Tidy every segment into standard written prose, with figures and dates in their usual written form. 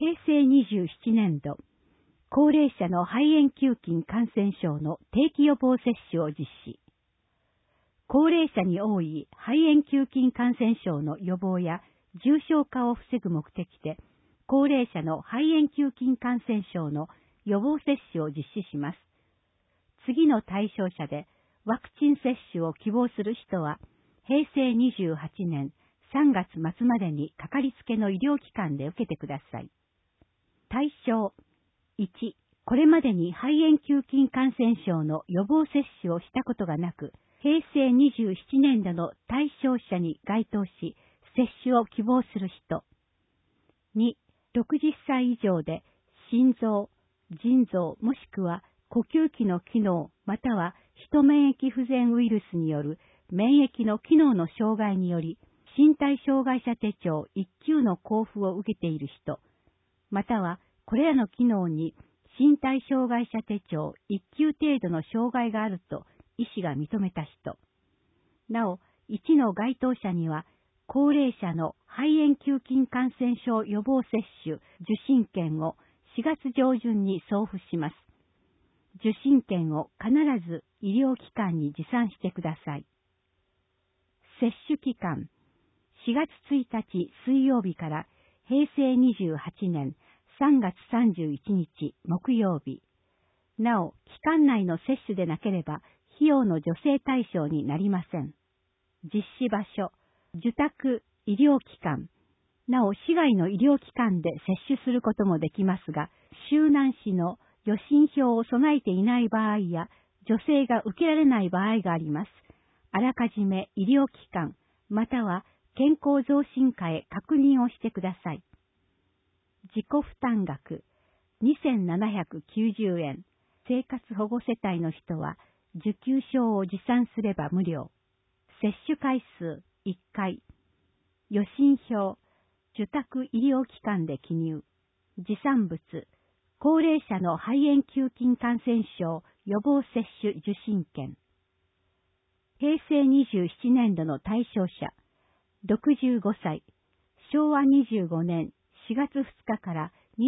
平成27年度、高齢者の肺炎球菌感染症の定期予防接種を実施。高齢者に多い肺炎球菌感染症の予防や重症化を防ぐ目的で、高齢者の肺炎球菌感染症の予防接種を実施します。次の対象者でワクチン接種を希望する人は、平成28年3月末までにかかりつけの医療機関で受けてください。対象1、これまでに肺炎球菌感染症の予防接種をしたことがなく、平成27年度の対象者に該当し、接種を希望する人。2、60歳以上で心臓、腎臓もしくは呼吸器の機能またはヒト免疫不全ウイルスによる免疫の機能の障害により身体障害者手帳1級の交付を受けている人、またはこれらの機能に身体障害者手帳1級程度の障害があると医師が認めた人。なお、1の該当者には高齢者の肺炎球菌感染症予防接種受診券を4月上旬に送付します。受診券を必ず医療機関に持参してください。接種期間、4月1日水曜日から平成28年3月31日木曜日。なお、期間内の接種でなければ費用の助成対象になりません。実施場所、受託医療機関。なお、市外の医療機関で接種することもできますが、周南市の予診票を備えていない場合や、助成が受けられない場合があります。あらかじめ医療機関、または健康増進課へ確認をしてください。自己負担額、2790円。生活保護世帯の人は、受給証を持参すれば無料。接種回数1回。予診票、受託医療機関で記入。持参物、高齢者の肺炎球菌感染症予防接種受診券。平成27年度の対象者、65歳、昭和25年4月2日から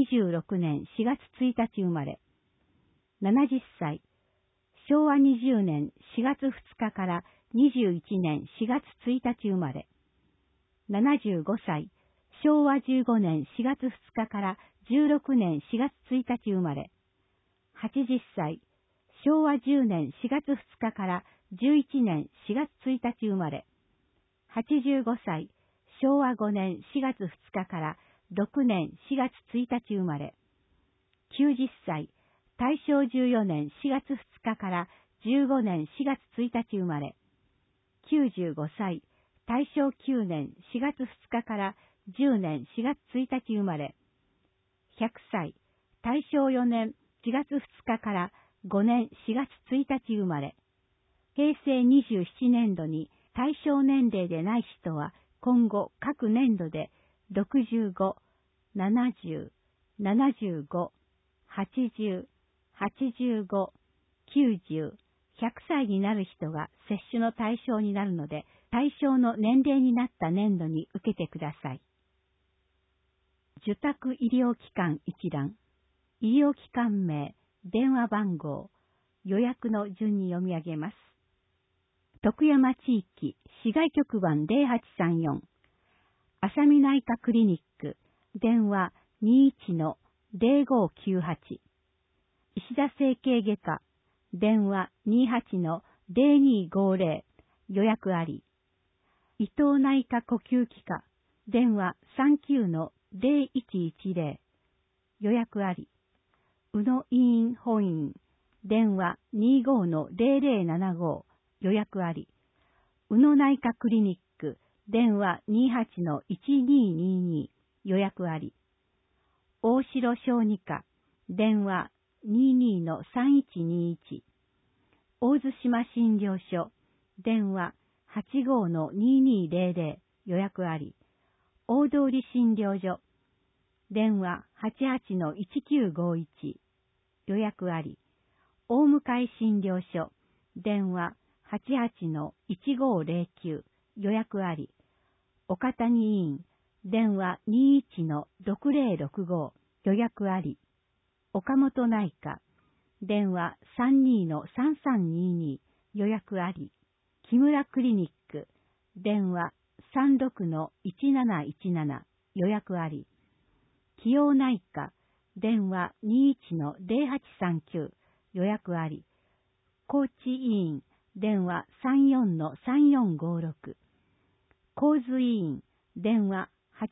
26年4月1日生まれ。70歳、昭和20年4月2日から21年4月1日生まれ。75歳、昭和15年4月2日から16年4月1日生まれ。80歳、昭和10年4月2日から11年4月1日生まれ。85歳、昭和5年4月2日から6年4月1日生まれ。90歳、大正14年4月2日から15年4月1日生まれ。95歳、大正9年4月2日から10年4月1日生まれ。100歳、大正4年4月2日から5年4月1日生まれ。平成27年度に対象年齢でない人は今後各年度で65、70、75、80、85、90、100歳になる人が接種の対象になるので、対象の年齢になった年度に受けてください。受託医療機関一覧、医療機関名、電話番号、予約の順に読み上げます。徳山地域市外局番0834、浅見内科クリニック、電話 21-0598、石田整形外科、電話 28-0250、予約あり。伊藤内科呼吸器科、電話 39-0110、予約あり。宇野医院本院、電話 25-0075、予約あり。宇野内科クリニック、電話 28-1222、予約あり。大城小児科、電話 22-3121。大津島診療所、電話 85-2200、予約あり。大通診療所、電話 88-1951、予約あり。大向診療所、電話 88-1509、予約あり。岡谷医院、電話 21-6065、 予約あり。岡本内科、電話 32-3322、予約あり。木村クリニック、電話 36-1717、予約あり。清尾内科、電話 21-0839、予約あり。高知医院、電話 34-3456。神津医院、電話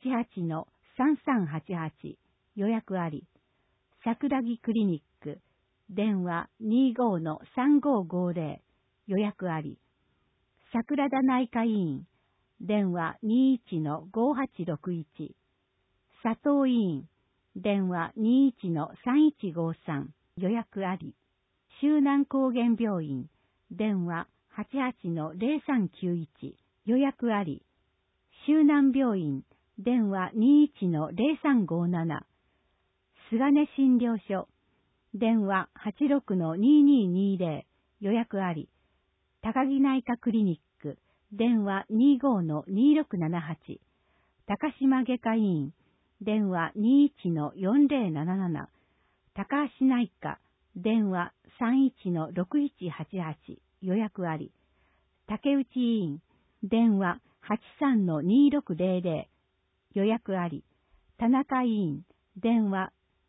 88-3388、予約あり。桜木クリニック、電話 25-3550、予約あり。桜田内科医院、電話 21-5861。佐藤医院、電話 21-3153、予約あり。周南高原病院、電話 88-0391、予約あり。周南病院、電話 21-0357。菅根診療所、電話 86-2220、予約あり。高木内科クリニック、電話 25-2678。高島外科医院、電話 21-4077。高橋内科、電話 31-6188、予約あり。竹内医院、電話 83-2600、予約あり。田中医院、電話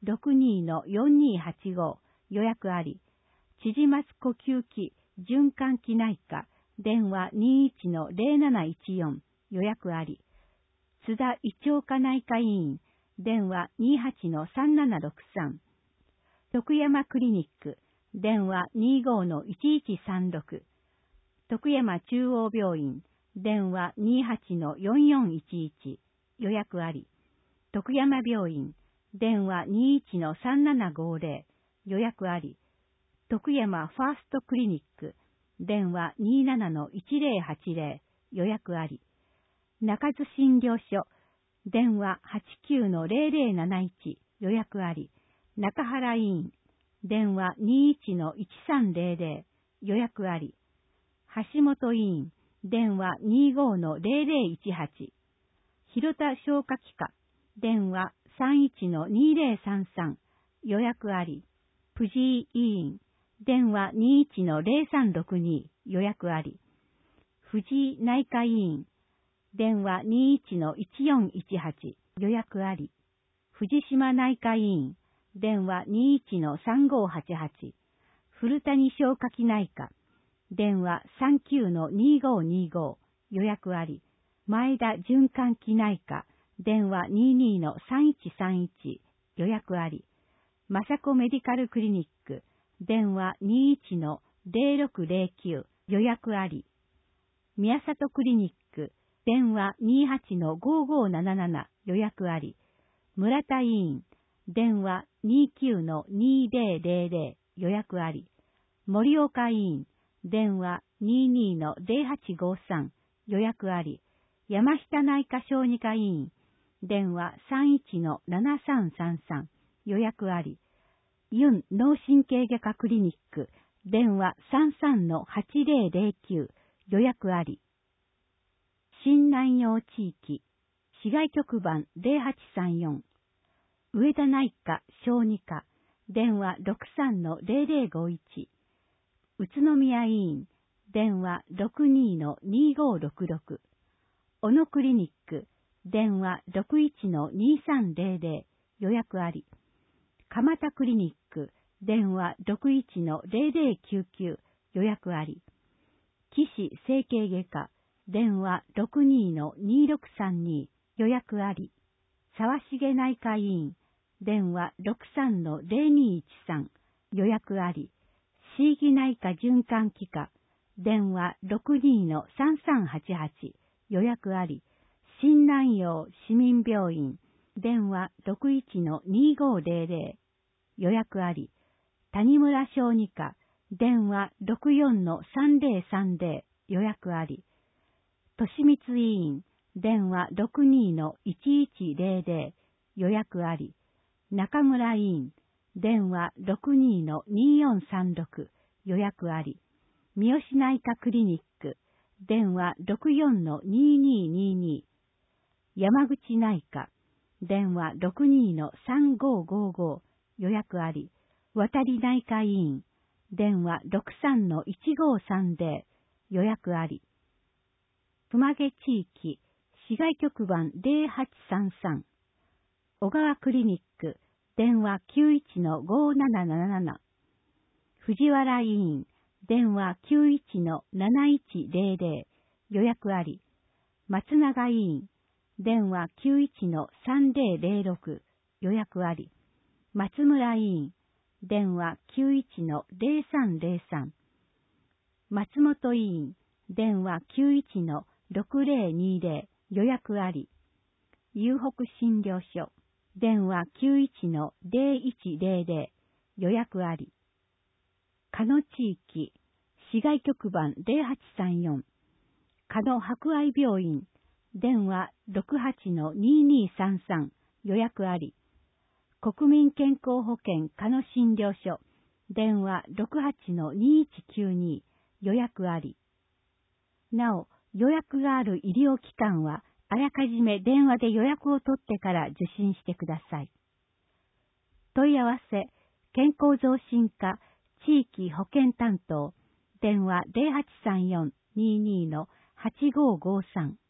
62-4285、予約あり。千々松呼吸器循環器内科、電話 21-0714、予約あり。津田胃腸科内科医院、電話 28-3763。徳山クリニック、電話 25-1136。徳山中央病院、電話 28-4411、予約あり。徳山病院、電話 21-3750、予約あり。徳山ファーストクリニック、電話 27-1080、予約あり。中津診療所、電話 89-0071、予約あり。中原医院、電話 21-1300、予約あり。橋本医院、電話 25-0018。広田消化器科、電話 31-2033、予約あり。藤井医院、電話 21-0362、予約あり。藤井内科医院、電話 21-1418、予約あり。藤島内科医院、電話 21-3588。古谷消化器内科、電話 39-2525、予約あり。前田循環器内科、電話 22-3131、予約あり。雅子メディカルクリニック、電話 21-0609、予約あり。宮里クリニック、電話 28-5577、予約あり。村田医院、電話 29-2000、予約あり。盛岡医院、電話 22-0853、予約あり。山下内科小児科医院、電話 31-7333、予約あり。ユン脳神経外科クリニック、電話 33-8009、予約あり。新南陽地域、市外局番0834、上田内科小児科、電話 63-0051、宇都宮医院、電話 62-2566、小野クリニック、電話 61-2300、予約あり。蒲田クリニック、電話 61-0099、予約あり。岸整形外科、電話 62-2632、予約あり。沢重内科医院、電話 63-0213、予約あり。椎木内科循環器科、電話 62-3388、予約あり。新南陽市民病院、電話 61-2500、予約あり。谷村小児科、電話 64-3030、予約あり。利光医院、電話 62-1100、予約あり。中村医院、電話 62-2436、予約あり。三好内科クリニック、電話 64-2222。山口内科、 電話 62-3555 予約あり。渡り内科医院電話 63-1530 予約あり。熊毛地域市外局番0833小川クリニック電話 91-5777 藤原医院電話 91-7100 予約あり。松永医院電話 91-3006 予約あり。松村医院電話 91-0303 松本医院電話 91-6020 予約あり。遊北診療所電話 91-0100 予約あり。加野地域市外局番0834加野博愛病院電話 68-2233 予約あり。国民健康保険加野診療所電話 68-2192 予約あり。なお、予約がある医療機関はあらかじめ電話で予約を取ってから受診してください。問い合わせ、健康増進課地域保健担当電話 0834-22-8553